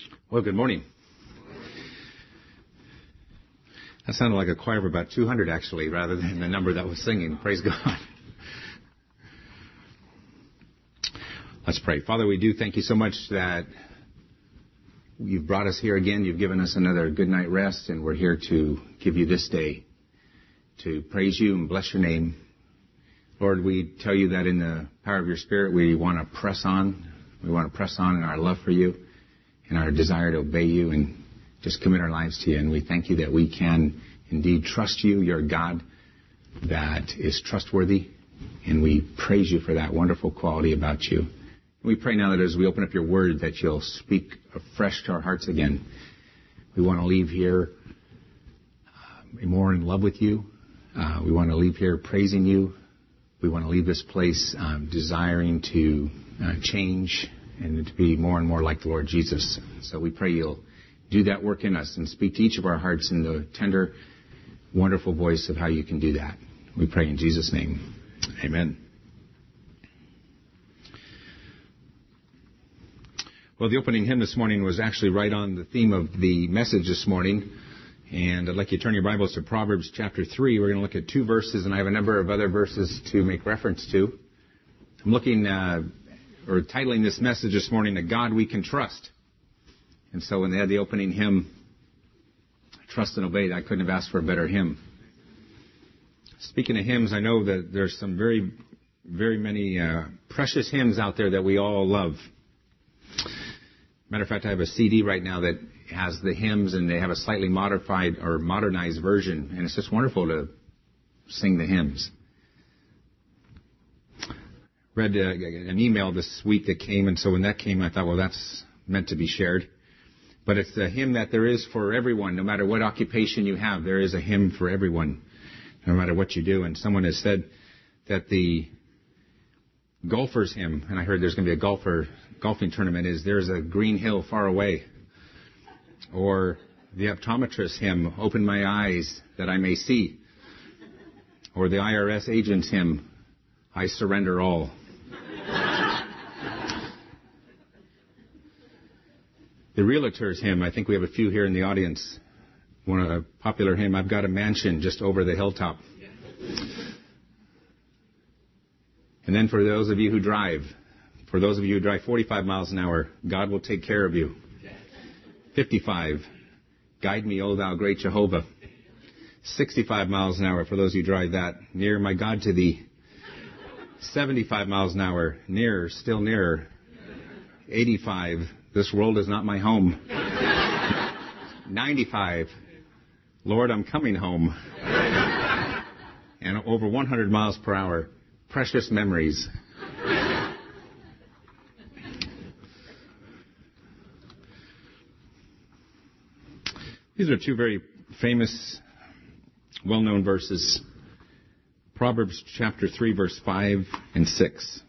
Well, good morning. That sounded like a choir of about 200, actually, rather than the number that was singing. Praise God. Let's pray. Father, we do thank you so much that you've brought us here again. You've given us another good night rest, and we're here to give you this day to praise you and bless your name. Lord, we tell you that in the power of your Spirit, we want to press on. We want to press on in our love for you and our desire to obey you and just commit our lives to you. And we thank you that we can indeed trust you. You're a God that is trustworthy, and we praise you for that wonderful quality about you. And we pray now that as we open up your word, that you'll speak afresh to our hearts again. We want to leave here more in love with you. We want to leave here praising you. We want to leave this place desiring to change and to be more and more like the Lord Jesus. So we pray you'll do that work in us and speak to each of our hearts in the tender, wonderful voice of how you can do that. We pray in Jesus' name. Amen. Well, the opening hymn this morning was actually right on the theme of the message this morning. And I'd like you to turn your Bibles to Proverbs chapter 3. We're going to look at 2 verses, and I have a number of other verses to make reference to. I'm looking or titling this message this morning, A God We Can Trust. And so when they had the opening hymn, Trust and Obey, I couldn't have asked for a better hymn. Speaking of hymns, I know that there's some very, very many precious hymns out there that we all love. Matter of fact, I have a CD right now that has the hymns, and they have a slightly modified or modernized version, and it's just wonderful to sing the hymns. Read an email this week that came, and so when that came, I thought, well, that's meant to be shared. But it's a hymn that there is for everyone, no matter what occupation you have. There is a hymn for everyone, no matter what you do. And someone has said that the golfer's hymn, and I heard there's going to be a golfing tournament, is There's a Green Hill Far Away. Or the optometrist hymn, Open My Eyes That I May See. Or the IRS agent's hymn, I Surrender All. The realtor's hymn, I think we have a few here in the audience. A popular hymn, I've got a mansion just over the hilltop. And then for those of you who drive 45 miles an hour, God will take care of you. 55, guide me, O thou great Jehovah. 65 miles an hour for those who drive that, near my God to thee. 75 miles an hour, nearer, still nearer. 85, this world is not my home. 95, Lord, I'm coming home. And over 100 miles per hour, precious memories. These are 2 very famous, well-known verses. Proverbs chapter 3, verse 5 and 6.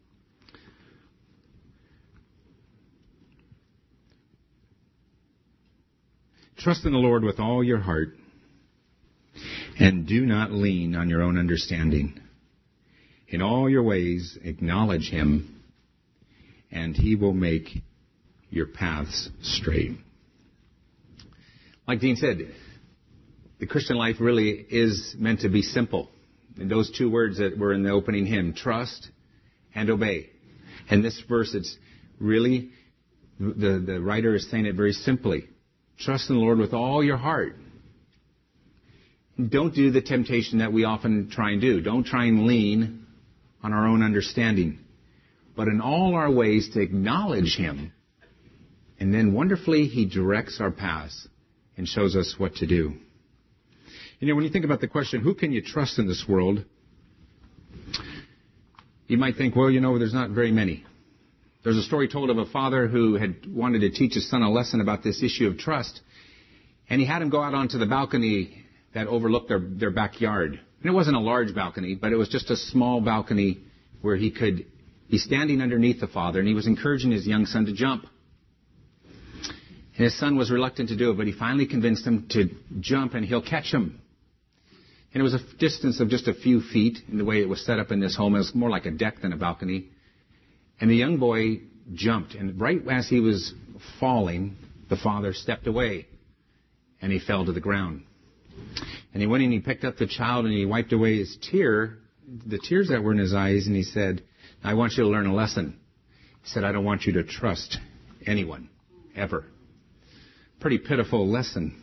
Trust in the Lord with all your heart, and do not lean on your own understanding. In all your ways acknowledge him, and he will make your paths straight. Like Dean said, the Christian life really is meant to be simple. And those 2 words that were in the opening hymn, trust and obey. And this verse, it's really, the writer is saying it very simply. Trust in the Lord with all your heart. Don't do the temptation that we often try and do. Don't try and lean on our own understanding. But in all our ways to acknowledge him. And then wonderfully he directs our paths and shows us what to do. You know, when you think about the question, who can you trust in this world? You might think, well, there's not very many. There's a story told of a father who had wanted to teach his son a lesson about this issue of trust. And he had him go out onto the balcony that overlooked their backyard. And it wasn't a large balcony, but it was just a small balcony where he could be standing underneath the father. And he was encouraging his young son to jump. And his son was reluctant to do it, but he finally convinced him to jump and he'll catch him. And it was a distance of just a few feet in the way it was set up in this home. It was more like a deck than a balcony. And the young boy jumped. And right as he was falling, the father stepped away and he fell to the ground. And he went and he picked up the child and he wiped away the tears that were in his eyes, and he said, I want you to learn a lesson. He said, I don't want you to trust anyone, ever. Pretty pitiful lesson.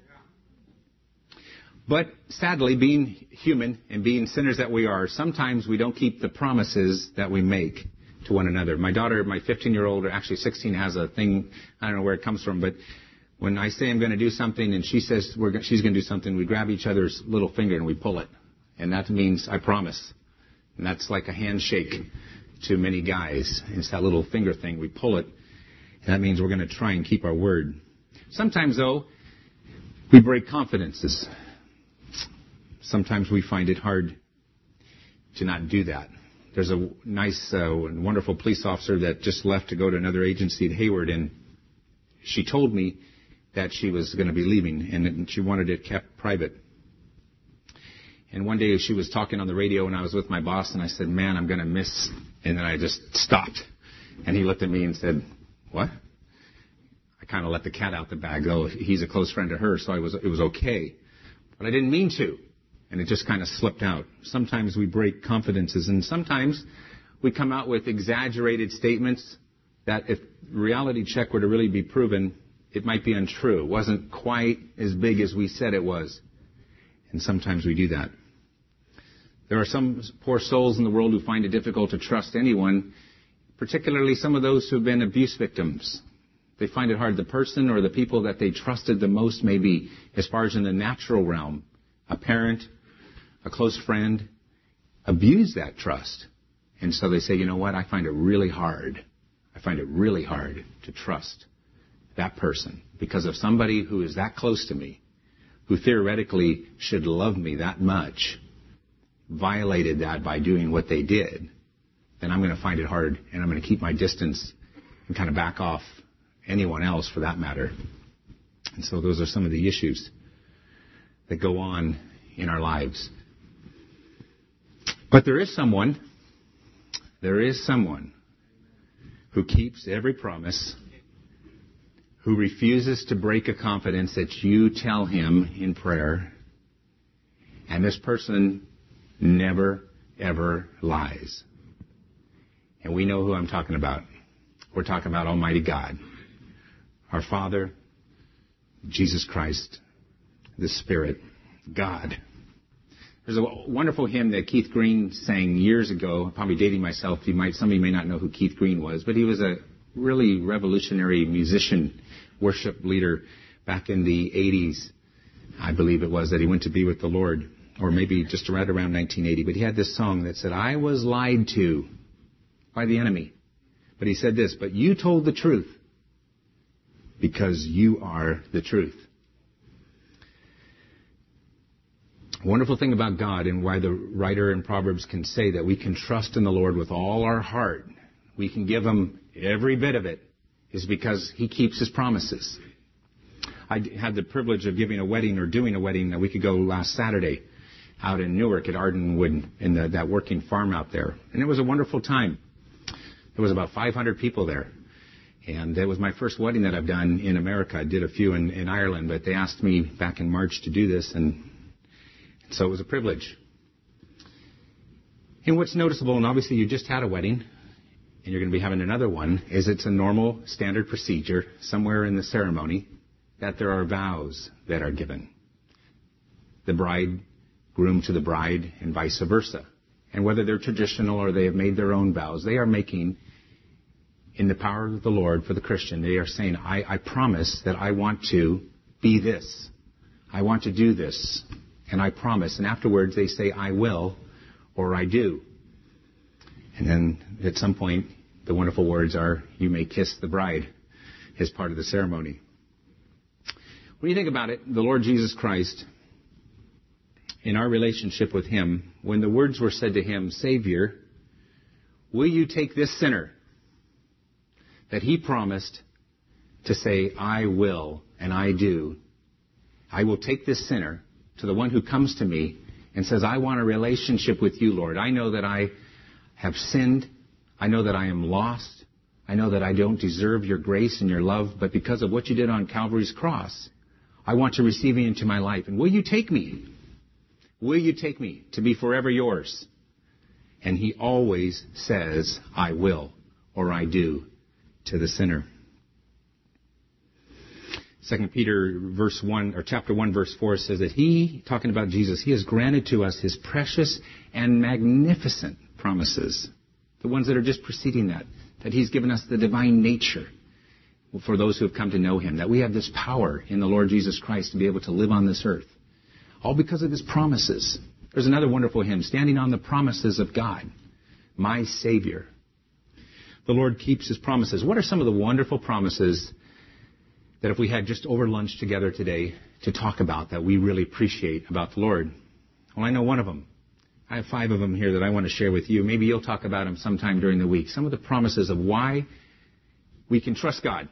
But sadly, being human and being sinners that we are, sometimes we don't keep the promises that we make to one another. My daughter, my 15-year-old, or actually 16, has a thing, I don't know where it comes from, but when I say I'm going to do something and she says she's going to do something, we grab each other's little finger and we pull it. And that means I promise. And that's like a handshake to many guys. It's that little finger thing. We pull it. And that means we're going to try and keep our word. Sometimes, though, we break confidences. Sometimes we find it hard to not do that. There's a nice and wonderful police officer that just left to go to another agency at Hayward, and she told me that she was going to be leaving, and she wanted it kept private. And one day she was talking on the radio, and I was with my boss, and I said, man, I'm going to miss. And then I just stopped. And he looked at me and said, what? I kind of let the cat out the bag, though. He's a close friend to her, so it was okay. But I didn't mean to. And it just kind of slipped out. Sometimes we break confidences, and sometimes we come out with exaggerated statements that if reality check were to really be proven, it might be untrue. It wasn't quite as big as we said it was. And sometimes we do that. There are some poor souls in the world who find it difficult to trust anyone, particularly some of those who have been abuse victims. They find it hard. The person or the people that they trusted the most, maybe as far as in the natural realm, a parent, a close friend, abuse that trust. And so they say, you know what, I find it really hard. I find it really hard to trust that person because of somebody who is that close to me, who theoretically should love me that much, violated that by doing what they did, then I'm going to find it hard, and I'm going to keep my distance and kind of back off anyone else for that matter. And so those are some of the issues that go on in our lives. But there is someone who keeps every promise, who refuses to break a confidence that you tell him in prayer, and this person never, ever lies. And we know who I'm talking about. We're talking about Almighty God, our Father, Jesus Christ, the Spirit, God. There's a wonderful hymn that Keith Green sang years ago, probably dating myself. Some of you may not know who Keith Green was, but he was a really revolutionary musician, worship leader back in the 80s, I believe it was, that he went to be with the Lord, or maybe just right around 1980. But he had this song that said, I was lied to by the enemy. But he said this, but you told the truth because you are the truth. Wonderful thing about God, and why the writer in Proverbs can say that we can trust in the Lord with all our heart, we can give him every bit of it, is because he keeps his promises. I had the privilege of giving a wedding, or doing a wedding, a week ago last Saturday out in Newark at Ardenwood, in that working farm out there. And it was a wonderful time. There was about 500 people there. And it was my first wedding that I've done in America. I did a few in Ireland, but they asked me back in March to do this, and so it was a privilege. And what's noticeable, and obviously you just had a wedding, and you're going to be having another one, is it's a normal standard procedure somewhere in the ceremony that there are vows that are given. The bridegroom to the bride and vice versa. And whether they're traditional or they have made their own vows, they are making, in the power of the Lord for the Christian, they are saying, I promise that I want to be this. I want to do this. And I promise. And afterwards they say, I will, or I do. And then at some point, the wonderful words are, you may kiss the bride, as part of the ceremony. When you think about it, the Lord Jesus Christ, in our relationship with him, when the words were said to him, Savior, will you take this sinner that he promised to say, I will and I do. I will take this sinner to the one who comes to me and says, I want a relationship with you, Lord. I know that I have sinned. I know that I am lost. I know that I don't deserve your grace and your love, but because of what you did on Calvary's cross, I want to receive you into my life. And will you take me? Will you take me to be forever yours? And he always says, I will, or I do, to the sinner. 2 Peter chapter 1, verse 4 says that he, talking about Jesus, he has granted to us his precious and magnificent promises. The ones that are just preceding that he's given us the divine nature for those who have come to know him, that we have this power in the Lord Jesus Christ to be able to live on this earth. All because of his promises. There's another wonderful hymn, Standing on the Promises of God, my Savior. The Lord keeps his promises. What are some of the wonderful promises that if we had just over lunch together today to talk about that we really appreciate about the Lord? Well, I know one of them. I have 5 of them here that I want to share with you. Maybe you'll talk about them sometime during the week. Some of the promises of why we can trust God.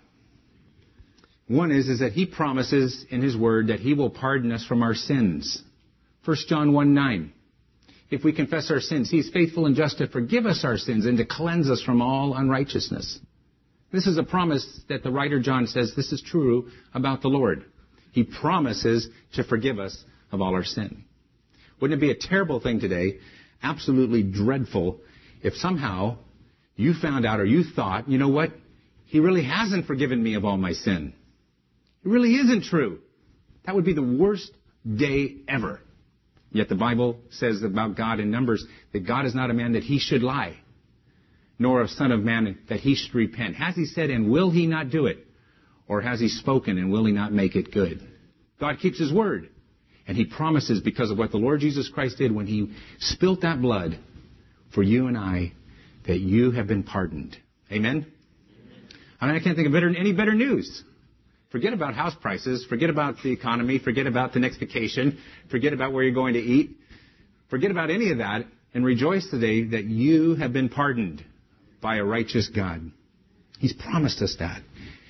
One is that he promises in his word that he will pardon us from our sins. 1 John 1:9. If we confess our sins, he is faithful and just to forgive us our sins and to cleanse us from all unrighteousness. This is a promise that the writer John says this is true about the Lord. He promises to forgive us of all our sin. Wouldn't it be a terrible thing today, absolutely dreadful, if somehow you found out or you thought, you know what, he really hasn't forgiven me of all my sin. It really isn't true. That would be the worst day ever. Yet the Bible says about God in Numbers that God is not a man that he should lie, nor a son of man that he should repent. Has he said, and will he not do it? Or has he spoken, and will he not make it good? God keeps his word. And he promises, because of what the Lord Jesus Christ did when he spilt that blood for you and I, that you have been pardoned. Amen? I mean, I can't think of any better news. Forget about house prices. Forget about the economy. Forget about the next vacation. Forget about where you're going to eat. Forget about any of that and rejoice today that you have been pardoned by a righteous God. He's promised us that.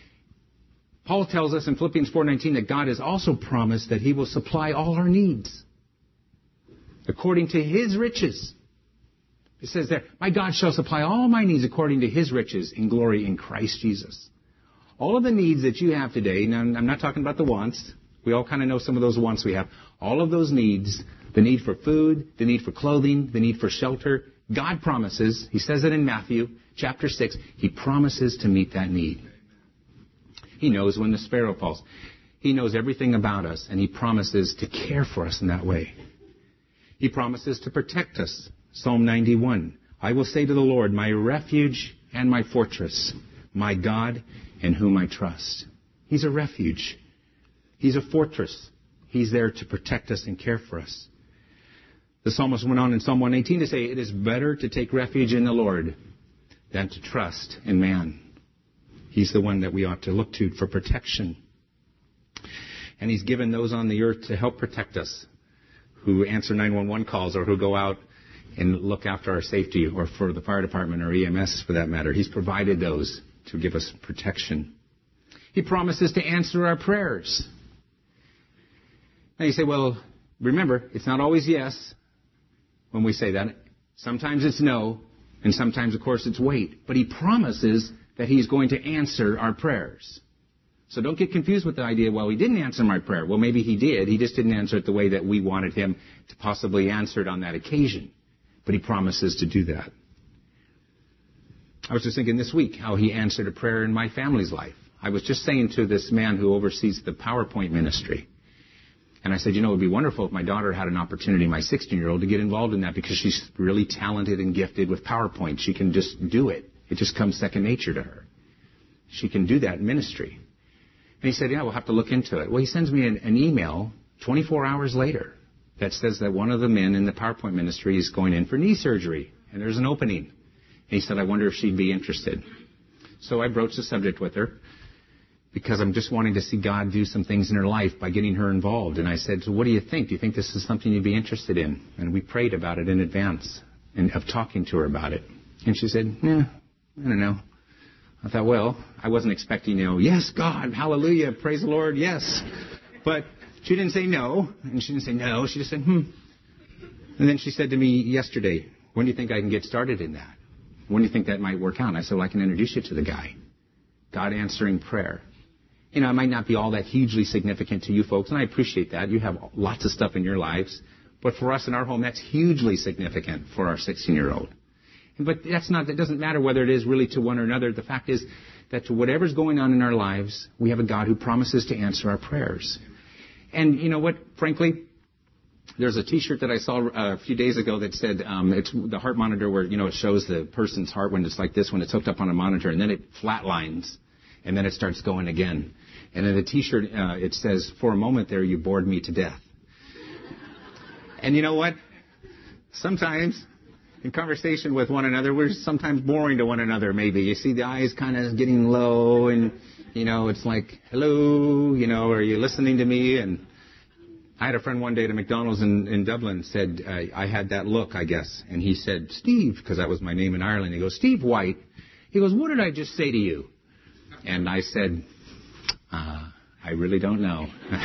Paul tells us in Philippians 4:19 that God has also promised that he will supply all our needs according to his riches. It says there, my God shall supply all my needs according to his riches in glory in Christ Jesus. All of the needs that you have today, now I'm not talking about the wants. We all kind of know some of those wants we have. All of those needs, the need for food, the need for clothing, the need for shelter, God promises, he says it in Matthew chapter 6, he promises to meet that need. He knows when the sparrow falls. He knows everything about us, and he promises to care for us in that way. He promises to protect us. Psalm 91, I will say to the Lord, my refuge and my fortress, my God in whom I trust. He's a refuge. He's a fortress. He's there to protect us and care for us. The psalmist went on in Psalm 118 to say, it is better to take refuge in the Lord than to trust in man. He's the one that we ought to look to for protection. And he's given those on the earth to help protect us, who answer 911 calls or who go out and look after our safety, or for the fire department or EMS for that matter. He's provided those to give us protection. He promises to answer our prayers. Now you say, well, remember, it's not always yes when we say that. Sometimes it's no, and sometimes, of course, it's wait. But he promises that he's going to answer our prayers. So don't get confused with the idea, well, he didn't answer my prayer. Well, maybe he did. He just didn't answer it the way that we wanted him to possibly answer it on that occasion. But he promises to do that. I was just thinking this week how he answered a prayer in my family's life. I was just saying to this man who oversees the PowerPoint ministry, and I said, you know, it would be wonderful if my daughter had an opportunity, my 16-year-old, to get involved in that because she's really talented and gifted with PowerPoint. She can just do it. It just comes second nature to her. She can do that in ministry. And he said, yeah, we'll have to look into it. Well, he sends me an email 24 hours later that says that one of the men in the PowerPoint ministry is going in for knee surgery, and there's an opening. And he said, I wonder if she'd be interested. So I broached the subject with her because I'm just wanting to see God do some things in her life by getting her involved. And I said, so what do you think? Do you think this is something you'd be interested in? And we prayed about it in advance and of talking to her about it. And she said, yeah, I don't know. I thought, well, I wasn't expecting, yes, God, hallelujah, praise the Lord, yes. But she didn't say no, and she didn't say no. She just said, And then she said to me yesterday, when do you think I can get started in that? When do you think that might work out? And I said, well, I can introduce you to the guy. God answering prayer. You know, it might not be all that hugely significant to you folks, and I appreciate that. You have lots of stuff in your lives. But for us in our home, that's hugely significant for our 16-year-old. But that doesn't matter whether it is really to one or another. The fact is that to whatever's going on in our lives, we have a God who promises to answer our prayers. And you know what? Frankly, there's a T-shirt that I saw a few days ago that said, it's the heart monitor where, you know, it shows the person's heart when it's like this, when it's hooked up on a monitor, and then it flatlines, and then it starts going again. And in the T-shirt, it says, for a moment there, you bored me to death. And you know what? Sometimes, in conversation with one another, we're sometimes boring to one another, maybe. You see the eyes kind of getting low, and, you know, it's like, hello, you know, are you listening to me? And I had a friend one day at a McDonald's in Dublin said, I had that look, I guess. And he said, Steve, because that was my name in Ireland. He goes, Steve White. He goes, what did I just say to you? And I said, I really don't know.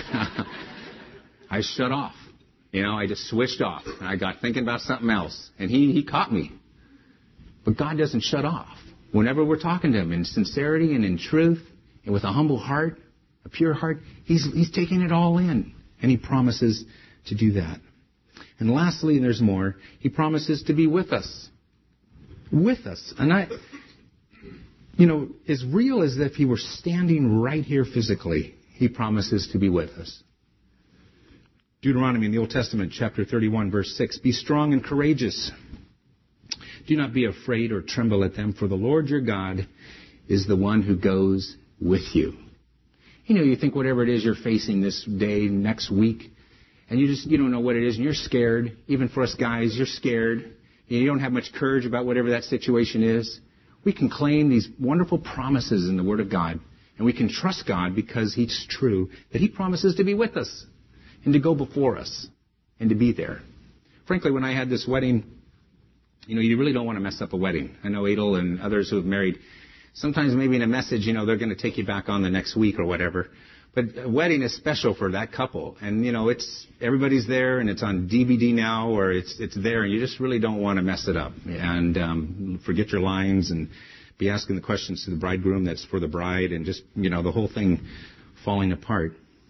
I shut off. You know, I just switched off. And I got thinking about something else. And he caught me. But God doesn't shut off. Whenever we're talking to Him in sincerity and in truth and with a humble heart, a pure heart, He's taking it all in. And He promises to do that. And lastly, and there's more, He promises to be with us. With us. And you know, as real as if He were standing right here physically, He promises to be with us. Deuteronomy in the Old Testament, chapter 31, verse 6, be strong and courageous. Do not be afraid or tremble at them, for the Lord your God is the one who goes with you. You know, you think whatever it is you're facing this day, next week, and you don't know what it is, and you're scared. Even for us guys, you're scared. You don't have much courage about whatever that situation is. We can claim these wonderful promises in the Word of God, and we can trust God because He's true, that He promises to be with us and to go before us and to be there. Frankly, when I had this wedding, you know, you really don't want to mess up a wedding. I know Adel and others who have married, sometimes maybe in a message, you know, they're going to take you back on the next week or whatever. But a wedding is special for that couple. And, you know, everybody's there and it's on DVD now or it's there and you just really don't want to mess it up. And forget your lines and be asking the questions to the bridegroom that's for the bride and just, you know, the whole thing falling apart.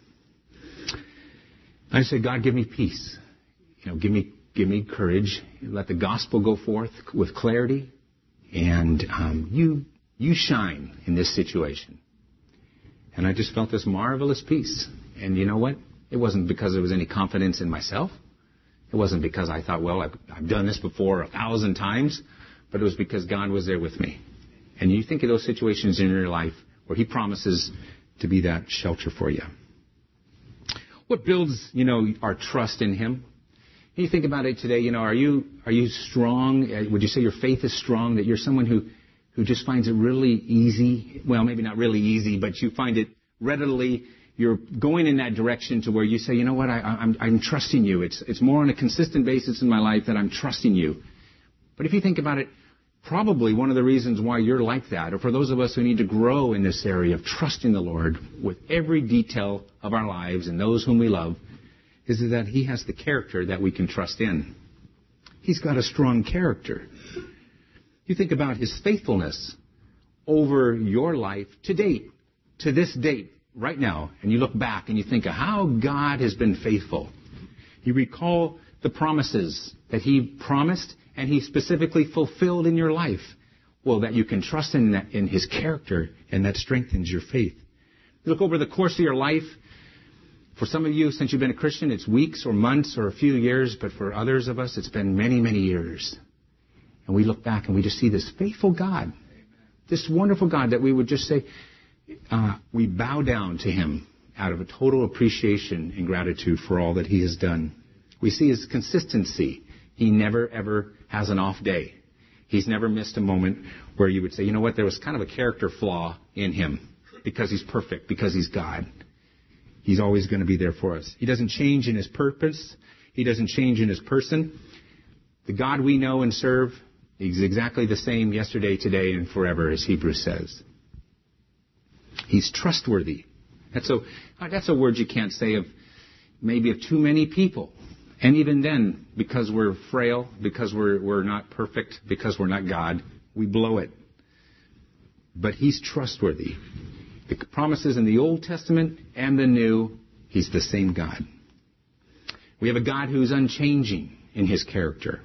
I said, God, give me peace. You know, give me courage. Let the gospel go forth with clarity. And you shine in this situation. And I just felt this marvelous peace. And you know what? It wasn't because there was any confidence in myself. It wasn't because I thought, well, I've done this before 1,000 times. But it was because God was there with me. And you think of those situations in your life where He promises to be that shelter for you. What builds, you know, our trust in Him? You think about it today, you know, are you strong? Would you say your faith is strong, that you're someone who just finds it really easy? Well, maybe not really easy, but you find it readily. You're going in that direction to where you say, you know what, I'm trusting you. It's more on a consistent basis in my life that I'm trusting you. But if you think about it, probably one of the reasons why you're like that, or for those of us who need to grow in this area of trusting the Lord with every detail of our lives and those whom we love, is that He has the character that we can trust in. He's got a strong character. You think about His faithfulness over your life to date, to this date, right now, and you look back and you think of how God has been faithful. You recall the promises that He promised and He specifically fulfilled in your life. Well, that you can trust in that, in His character, and that strengthens your faith. You look over the course of your life. For some of you, since you've been a Christian, it's weeks or months or a few years, but for others of us, it's been many, many years. And we look back and we just see this faithful God, this wonderful God that we would just say, we bow down to Him out of a total appreciation and gratitude for all that He has done. We see His consistency. He never, ever has an off day. He's never missed a moment where you would say, you know what, there was kind of a character flaw in Him because He's perfect, because He's God. He's always going to be there for us. He doesn't change in His purpose. He doesn't change in His person. The God we know and serve is exactly the same yesterday, today, and forever, as Hebrews says. He's trustworthy. That's a word you can't say of maybe of too many people. And even then, because we're frail, because we're not perfect, because we're not God, We blow it. But He's trustworthy. The promises in the Old Testament and the New, He's the same God. We have a God who's unchanging in His character.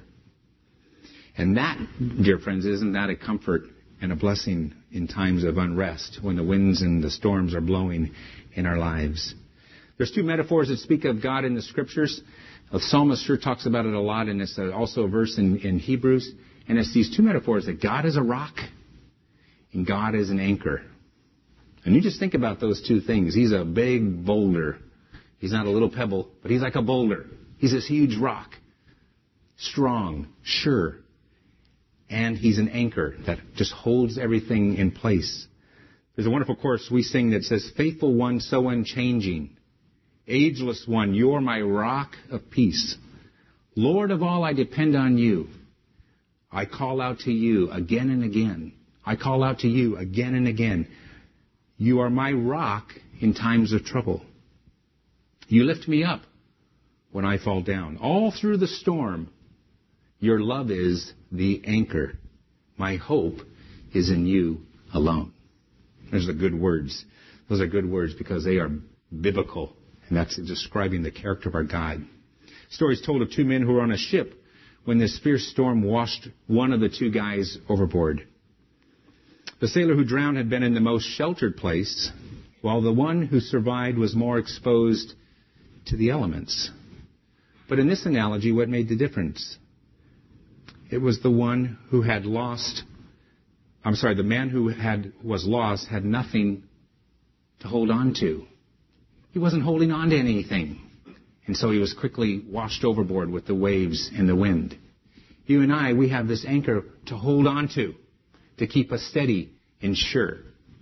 And that, dear friends, isn't that a comfort and a blessing in times of unrest when the winds and the storms are blowing in our lives? There's two metaphors that speak of God in the Scriptures. The psalmist sure talks about it a lot, and it's also a verse in Hebrews. And it's these two metaphors, that God is a rock and God is an anchor. And you just think about those two things. He's a big boulder. He's not a little pebble, but He's like a boulder. He's this huge rock. Strong, sure. And He's an anchor that just holds everything in place. There's a wonderful chorus we sing that says, "Faithful One, so unchanging. Ageless One, You're my rock of peace. Lord of all, I depend on You. I call out to You again and again. I call out to You again and again. You are my rock in times of trouble. You lift me up when I fall down. All through the storm, Your love is the anchor. My hope is in You alone." Those are good words. Those are good words because they are biblical. And that's describing the character of our God. Stories told of two men who were on a ship when this fierce storm washed one of the two guys overboard. The sailor who drowned had been in the most sheltered place, while the one who survived was more exposed to the elements. But in this analogy, what made the difference? It was the one who had lost, the man who was lost had nothing to hold on to. He wasn't holding on to anything. And so he was quickly washed overboard with the waves and the wind. You and I, we have this anchor to hold on to keep us steady and sure.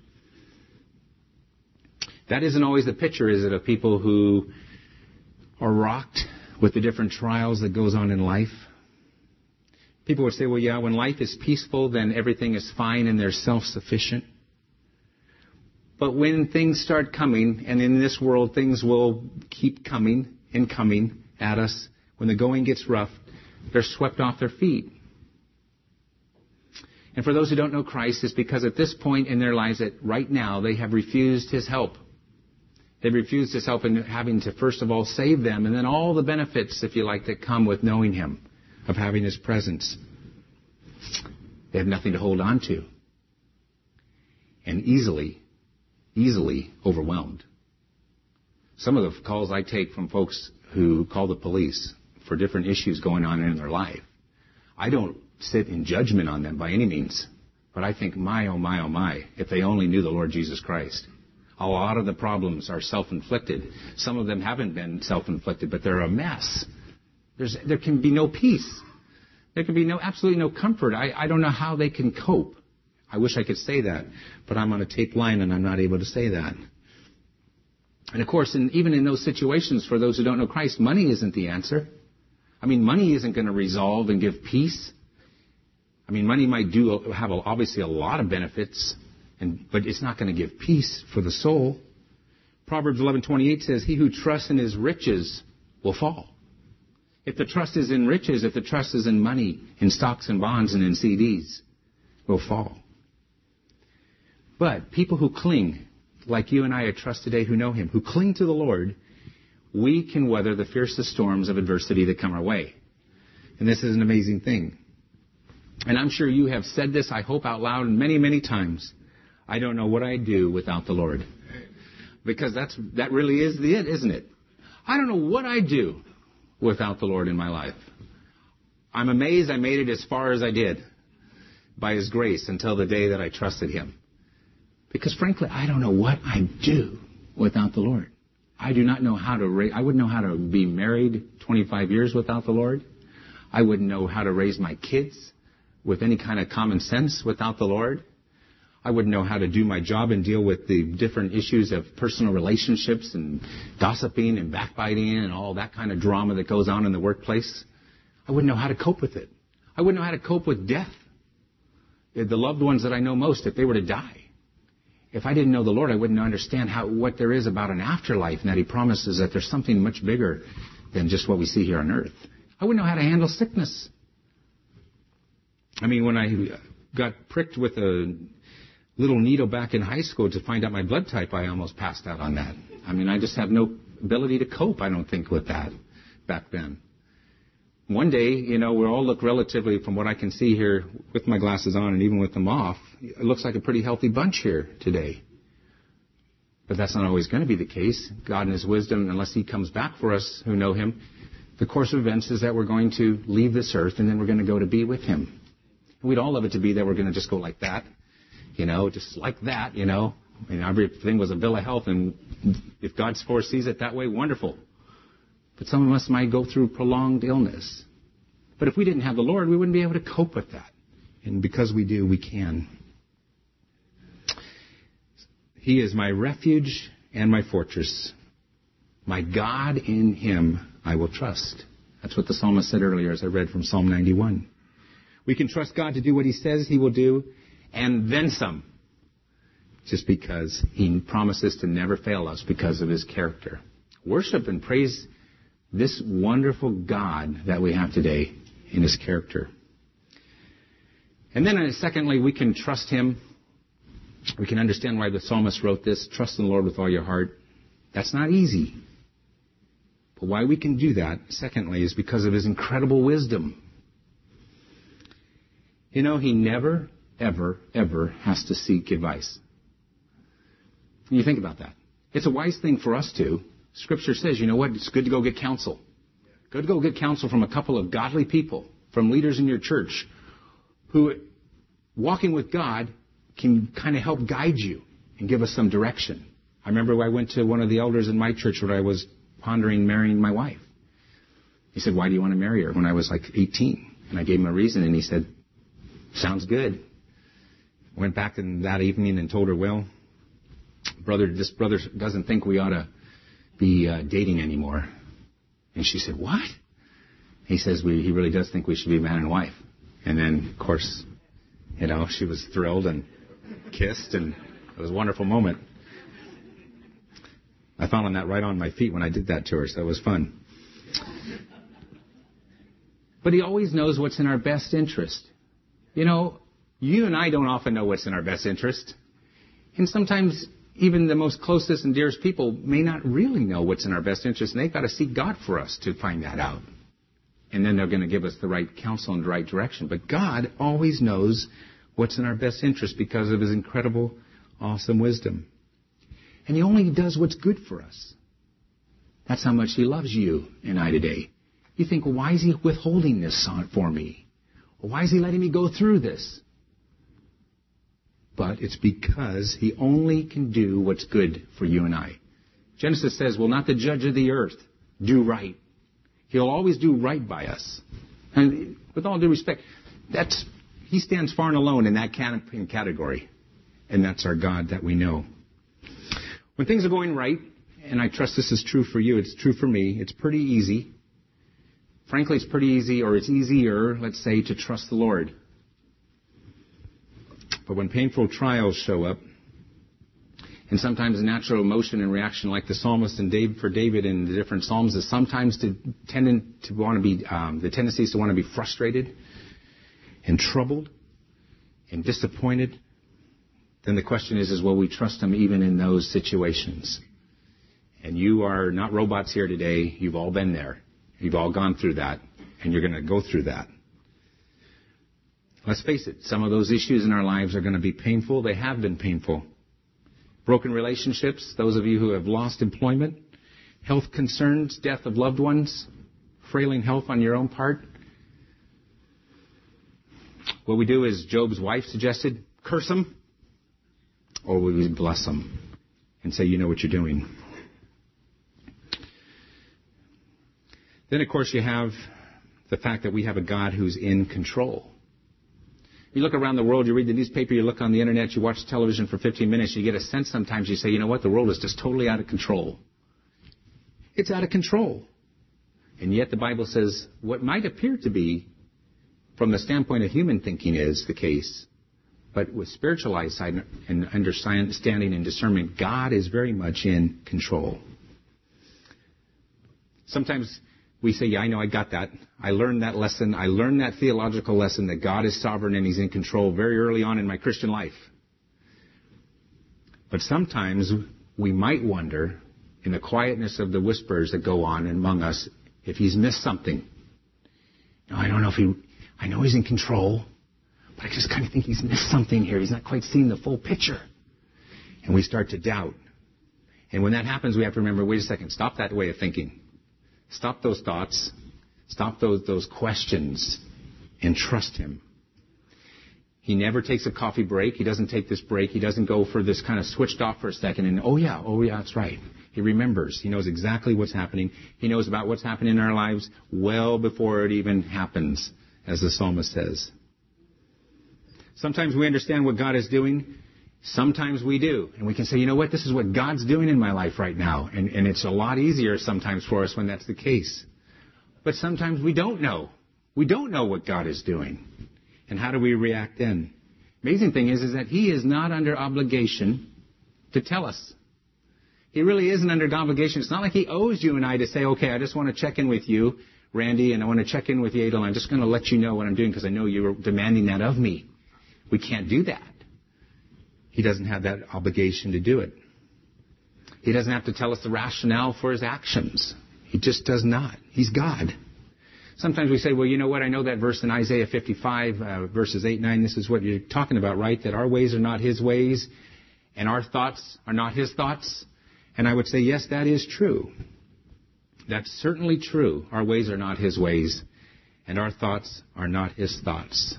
That isn't always the picture, is it, of people who are rocked with the different trials that goes on in life? People would say, well, yeah, when life is peaceful, then everything is fine and they're self-sufficient. But when things start coming, and in this world things will keep coming and coming at us, when the going gets rough, they're swept off their feet. And for those who don't know Christ, it's because at this point in their lives, that right now, they have refused His help. They've refused His help in having to, first of all, save them, and then all the benefits, if you like, that come with knowing Him, of having His presence. They have nothing to hold on to. And easily overwhelmed. Some of the calls I take from folks who call the police for different issues going on in their life, I don't sit in judgment on them by any means. But I think, my, oh my, oh my, if they only knew the Lord Jesus Christ. A lot of the problems are self-inflicted. Some of them haven't been self-inflicted, but they're a mess. There can be no peace. There can be absolutely no comfort. I don't know how they can cope. I wish I could say that, but I'm on a tape line and I'm not able to say that. And of course, even in those situations, for those who don't know Christ, money isn't the answer. I mean, money isn't going to resolve and give peace. I mean, money might have obviously a lot of benefits, but it's not going to give peace for the soul. Proverbs 11:28 says, "He who trusts in his riches will fall." If the trust is in riches, if the trust is in money, in stocks and bonds and in CDs, will fall. But people who cling, like you and I trust today who know Him, who cling to the Lord, we can weather the fiercest storms of adversity that come our way. And this is an amazing thing. And I'm sure you have said this, I hope, out loud many, many times. I don't know what I'd do without the Lord. Because that really is it, isn't it? I don't know what I'd do without the Lord in my life. I'm amazed I made it as far as I did by His grace until the day that I trusted Him. Because frankly, I don't know what I'd do without the Lord. I do not know how to I wouldn't know how to be married 25 years without the Lord. I wouldn't know how to raise my kids with any kind of common sense without the Lord. I wouldn't know how to do my job and deal with the different issues of personal relationships and gossiping and backbiting and all that kind of drama that goes on in the workplace. I wouldn't know how to cope with it. I wouldn't know how to cope with death. The loved ones that I know most, if they were to die. If I didn't know the Lord, I wouldn't understand what there is about an afterlife, and that He promises that there's something much bigger than just what we see here on earth. I wouldn't know how to handle sickness. I mean, when I got pricked with a little needle back in high school to find out my blood type, I almost passed out on that. I mean, I just have no ability to cope, I don't think, with that back then. One day, we all look relatively, from what I can see here, with my glasses on and even with them off, it looks like a pretty healthy bunch here today. But that's not always going to be the case. God in His wisdom, unless He comes back for us who know Him, the course of events is that we're going to leave this earth and then we're going to go to be with Him. And we'd all love it to be that we're going to just go like that, just like that, I mean, everything was a bill of health, and if God foresees it that way, wonderful. But some of us might go through prolonged illness. But if we didn't have the Lord, we wouldn't be able to cope with that. And because we do, we can. He is my refuge and my fortress. My God, in Him I will trust. That's what the psalmist said earlier as I read from Psalm 91. We can trust God to do what He says He will do, and then some. Just because He promises to never fail us because of His character. Worship and praise this wonderful God that we have today in His character. And then secondly, we can trust Him. We can understand why the psalmist wrote this. Trust in the Lord with all your heart. That's not easy. But why we can do that, secondly, is because of His incredible wisdom. He never, ever, ever has to seek advice. You think about that. It's a wise thing for us to. Scripture says, it's good to go get counsel. Good to go get counsel from a couple of godly people, from leaders in your church, who, walking with God, can kind of help guide you and give us some direction. I remember I went to one of the elders in my church when I was pondering marrying my wife. He said, why do you want to marry her? When I was like 18. And I gave him a reason, and he said, sounds good. I went back in that evening and told her, well, this brother doesn't think we ought to be dating anymore. And she said, what? He says, he really does think we should be man and wife. And then, of course, she was thrilled and kissed, and it was a wonderful moment. I found on that right on my feet when I did that to her, so it was fun. But He always knows what's in our best interest. You and I don't often know what's in our best interest. And sometimes even the most closest and dearest people may not really know what's in our best interest, and they've got to seek God for us to find that out. And then they're going to give us the right counsel and the right direction. But God always knows what's in our best interest because of His incredible, awesome wisdom. And He only does what's good for us. That's how much He loves you and I today. You think, well, why is He withholding this for me? Or why is He letting me go through this? But it's because He only can do what's good for you and I. Genesis says, will not the judge of the earth do right? He'll always do right by us. And with all due respect, He stands far and alone in that category. And that's our God that we know. When things are going right, and I trust this is true for you, it's true for me, it's pretty easy. Frankly, it's pretty easy, or it's easier, let's say, to trust the Lord. But when painful trials show up, and sometimes natural emotion and reaction, like the psalmist and for David in the different psalms, is sometimes the tendency is to want to be frustrated and troubled and disappointed. Then the question is will we trust Him even in those situations? And you are not robots here today. You've all been there. You've all gone through that, and you're going to go through that. Let's face it, some of those issues in our lives are going to be painful. They have been painful. Broken relationships, those of you who have lost employment, health concerns, death of loved ones, frailing health on your own part. What we do, as Job's wife suggested, curse them, or we bless them and say, you know what you're doing. Then, of course, you have the fact that we have a God who's in control. You look around the world, you read the newspaper, you look on the internet, you watch television for 15 minutes, you get a sense sometimes, you say, you know what, the world is just totally out of control. It's out of control. And yet the Bible says what might appear to be, from the standpoint of human thinking, is the case. But with spiritual eyesight and understanding and discernment, God is very much in control. Sometimes we say, yeah, I know, I got that. I learned that lesson. I learned that theological lesson that God is sovereign and He's in control very early on in my Christian life. But sometimes we might wonder, in the quietness of the whispers that go on among us, if He's missed something. No, I don't know if I know He's in control, but I just kind of think He's missed something here. He's not quite seeing the full picture. And we start to doubt. And when that happens, we have to remember, wait a second, stop that way of thinking. Stop those thoughts. Stop those questions and trust Him. He never takes a coffee break. He doesn't take this break. He doesn't go for this kind of switched off for a second and, oh yeah, that's right. He remembers. He knows exactly what's happening. He knows about what's happening in our lives well before it even happens, as the psalmist says. Sometimes we understand what God is doing. Sometimes we do. And we can say, you know what, this is what God's doing in my life right now. And it's a lot easier sometimes for us when that's the case. But sometimes we don't know. We don't know what God is doing. And how do we react then? Amazing thing is that He is not under obligation to tell us. He really isn't under obligation. It's not like He owes you and I to say, okay, I just want to check in with you, Randy, and I want to check in with you, Adel. I'm just going to let you know what I'm doing because I know you're demanding that of me. We can't do that. He doesn't have that obligation to do it. He doesn't have to tell us the rationale for His actions. He just does not. He's God. Sometimes we say, well, you know what? I know that verse in Isaiah 55, verses 8 and 9. This is what you're talking about, right? That our ways are not His ways and our thoughts are not His thoughts. And I would say, yes, that is true. That's certainly true. Our ways are not His ways and our thoughts are not His thoughts.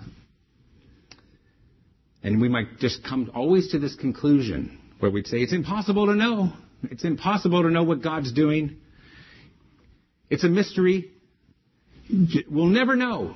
And we might just come always to this conclusion where we'd say, it's impossible to know. It's impossible to know what God's doing. It's a mystery. We'll never know.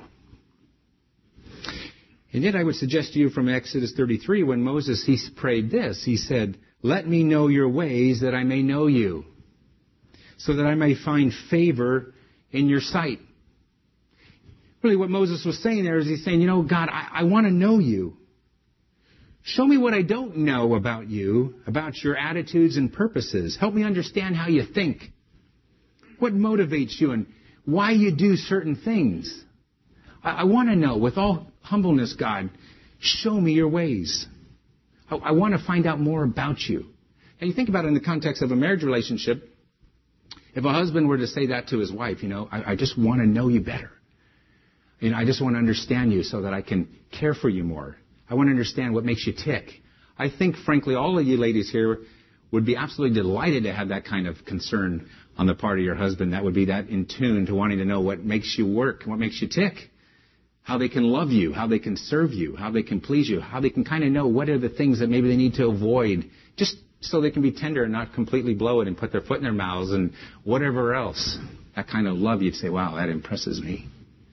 And yet I would suggest to you from Exodus 33, when Moses, he prayed this. He said, let me know your ways that I may know you, so that I may find favor in your sight. Really what Moses was saying there is he's saying, you know, God, I want to know you. Show me what I don't know about you, about your attitudes and purposes. Help me understand how you think. What motivates you and why you do certain things. I want to know, with all humbleness, God, show me your ways. I want to find out more about you. And you think about it in the context of a marriage relationship. If a husband were to say that to his wife, you know, I just want to know you better. You know, I just want to understand you so that I can care for you more. I want to understand what makes you tick. I think, frankly, all of you ladies here would be absolutely delighted to have that kind of concern on the part of your husband. That would be that in tune to wanting to know what makes you work, what makes you tick, how they can love you, how they can serve you, how they can please you, how they can kind of know what are the things that maybe they need to avoid, just so they can be tender and not completely blow it and put their foot in their mouths and whatever else. That kind of love, you'd say, wow, that impresses me.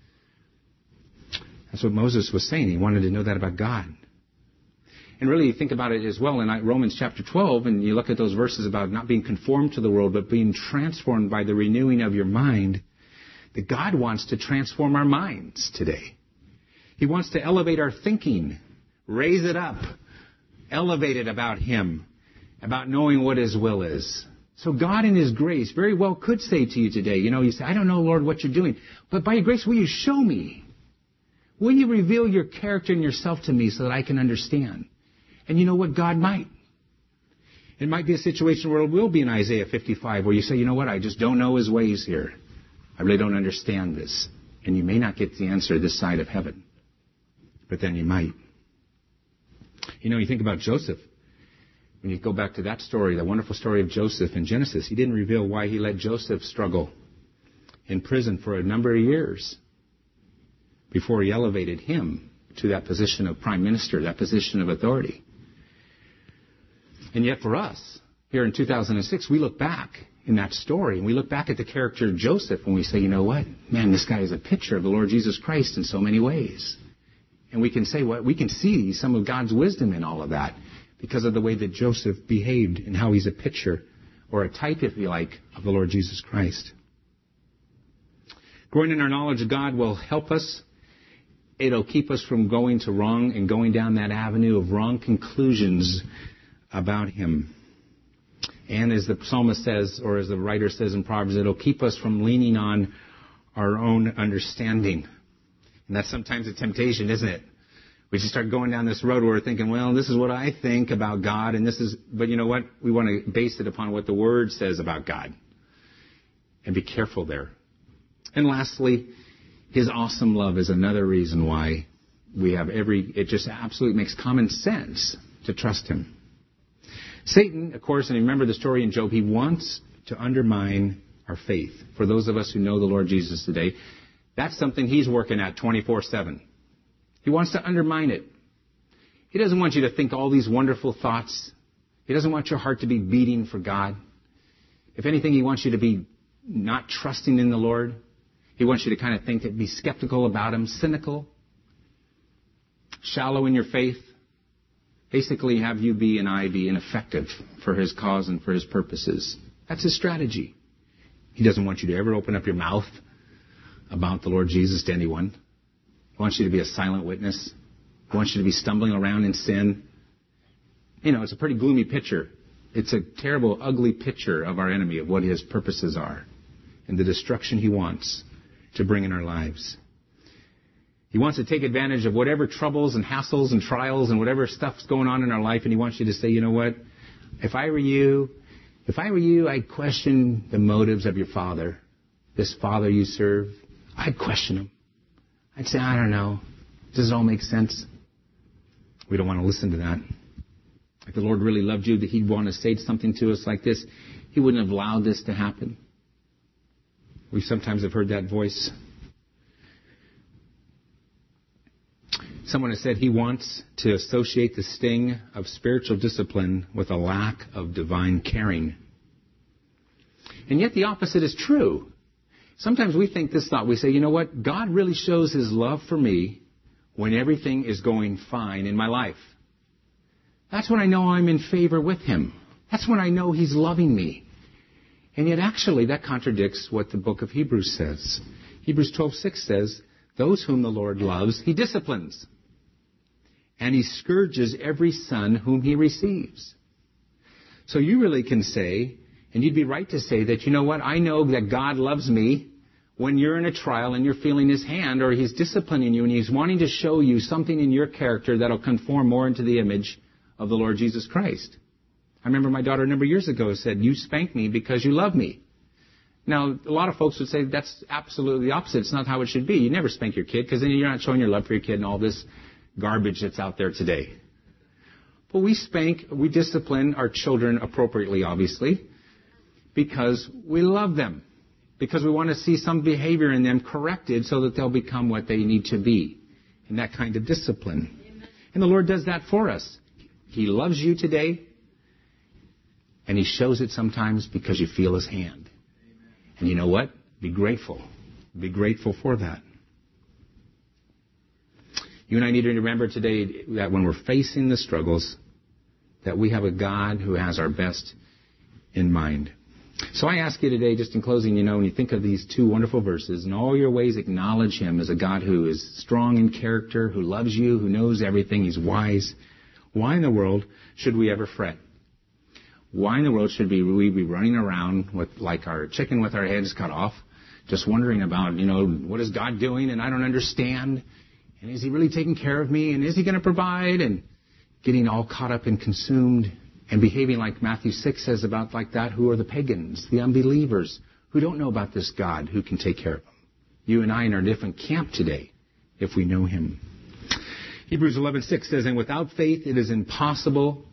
That's what Moses was saying. He wanted to know that about God. And really, you think about it as well in Romans chapter 12, and you look at those verses about not being conformed to the world, but being transformed by the renewing of your mind, that God wants to transform our minds today. He wants to elevate our thinking, raise it up, elevate it about Him, about knowing what His will is. So God in His grace very well could say to you today, you know, you say, I don't know, Lord, what you're doing, but by your grace, will you show me? Will you reveal your character and yourself to me so that I can understand? And you know what? God might. It might be a situation where it will be in Isaiah 55 where you say, you know what? I just don't know His ways here. I really don't understand this. And you may not get the answer this side of heaven. But then you might. You know, you think about Joseph. When you go back to that story, the wonderful story of Joseph in Genesis, He didn't reveal why He let Joseph struggle in prison for a number of years before He elevated him to that position of prime minister, that position of authority. And yet for us, here in 2006, we look back in that story, and we look back at the character of Joseph, and we say, you know what? Man, this guy is a picture of the Lord Jesus Christ in so many ways. And we can say what we can see some of God's wisdom in all of that because of the way that Joseph behaved and how he's a picture or a type, if you like, of the Lord Jesus Christ. Growing in our knowledge of God will help us. It'll keep us from going to wrong and going down that avenue of wrong conclusions about Him. And as the psalmist says, or as the writer says in Proverbs, it'll keep us from leaning on our own understanding. And that's sometimes a temptation, isn't it? We just start going down this road where we're thinking, well, this is what I think about God, but you know what? We want to base it upon what the Word says about God. And be careful there. And lastly, His awesome love is another reason why it just absolutely makes common sense to trust Him. Satan, of course, and remember the story in Job, he wants to undermine our faith. For those of us who know the Lord Jesus today, that's something he's working at 24/7. He wants to undermine it. He doesn't want you to think all these wonderful thoughts. He doesn't want your heart to be beating for God. If anything, he wants you to be not trusting in the Lord. He wants you to kind of think be skeptical about Him, cynical, shallow in your faith. Basically, have you be ineffective for His cause and for His purposes. That's his strategy. He doesn't want you to ever open up your mouth about the Lord Jesus to anyone. He wants you to be a silent witness. He wants you to be stumbling around in sin. It's a pretty gloomy picture. It's a terrible, ugly picture of our enemy, of what his purposes are and the destruction he wants to bring in our lives. He wants to take advantage of whatever troubles and hassles and trials and whatever stuff's going on in our life, and he wants you to say, you know what? If I were you, I'd question the motives of your father, this father you serve. I'd question him. I'd say, I don't know. Does it all make sense? We don't want to listen to that. If the Lord really loved you, that He'd want to say something to us like this, He wouldn't have allowed this to happen. We sometimes have heard that voice. Someone has said he wants to associate the sting of spiritual discipline with a lack of divine caring. And yet the opposite is true. Sometimes we think this thought. We say, you know what? God really shows His love for me when everything is going fine in my life. That's when I know I'm in favor with Him. That's when I know He's loving me. And yet actually that contradicts what the book of Hebrews says. Hebrews 12:6 says, those whom the Lord loves, He disciplines. And He scourges every son whom He receives. So you really can say, and you'd be right to say that, you know what, I know that God loves me when you're in a trial and you're feeling His hand, or He's disciplining you and He's wanting to show you something in your character that'll conform more into the image of the Lord Jesus Christ. I remember my daughter a number of years ago said, you spank me because you love me. Now, a lot of folks would say that's absolutely the opposite. It's not how it should be. You never spank your kid because then you're not showing your love for your kid and all this garbage that's out there today. But we discipline our children appropriately, obviously, because we love them. Because we want to see some behavior in them corrected so that they'll become what they need to be. And that kind of discipline. Amen. And the Lord does that for us. He loves you today. And He shows it sometimes because you feel His hand. And you know what? Be grateful. Be grateful for that. You and I need to remember today that when we're facing the struggles, that we have a God who has our best in mind. So I ask you today, just in closing, when you think of these two wonderful verses, in all your ways acknowledge Him as a God who is strong in character, who loves you, who knows everything, He's wise. Why in the world should we ever fret? Why in the world should we be running around like our chicken with our heads cut off, just wondering about, what is God doing and I don't understand? And is He really taking care of me? And is He going to provide? And getting all caught up and consumed and behaving like Matthew 6 says about like that, who are the pagans, the unbelievers, who don't know about this God who can take care of them. You and I are in a different camp today if we know Him. Hebrews 11:6 says, and without faith it is impossible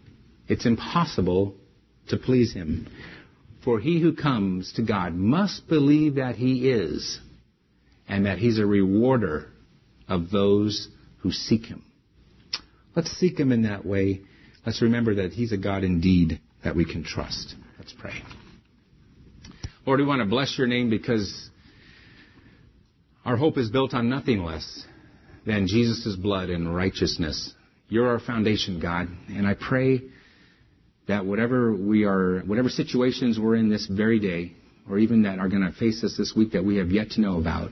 to please Him. For he who comes to God must believe that He is, and that He's a rewarder of those who seek Him. Let's seek Him in that way. Let's remember that He's a God indeed that we can trust. Let's pray. Lord, we want to bless Your name because our hope is built on nothing less than Jesus' blood and righteousness. You're our foundation, God, and I pray that whatever situations we're in this very day, or even that are going to face us this week that we have yet to know about,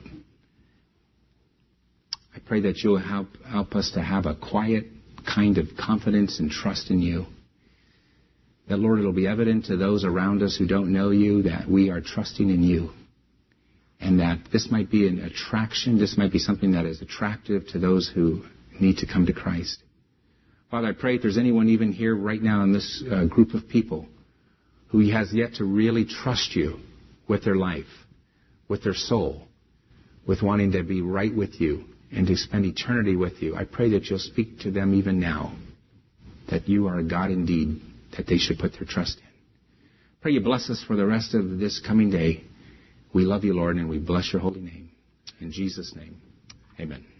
I pray that You'll help us to have a quiet kind of confidence and trust in You. That, Lord, it'll be evident to those around us who don't know You that we are trusting in You. and that this might be an attraction, this might be something that is attractive to those who need to come to Christ. Father, I pray if there's anyone even here right now in this group of people who has yet to really trust you with their life, with their soul, with wanting to be right with you and to spend eternity with you, I pray that you'll speak to them even now, that you are a God indeed, that they should put their trust in. Pray you bless us for the rest of this coming day. We love you, Lord, and we bless your holy name. In Jesus' name, amen.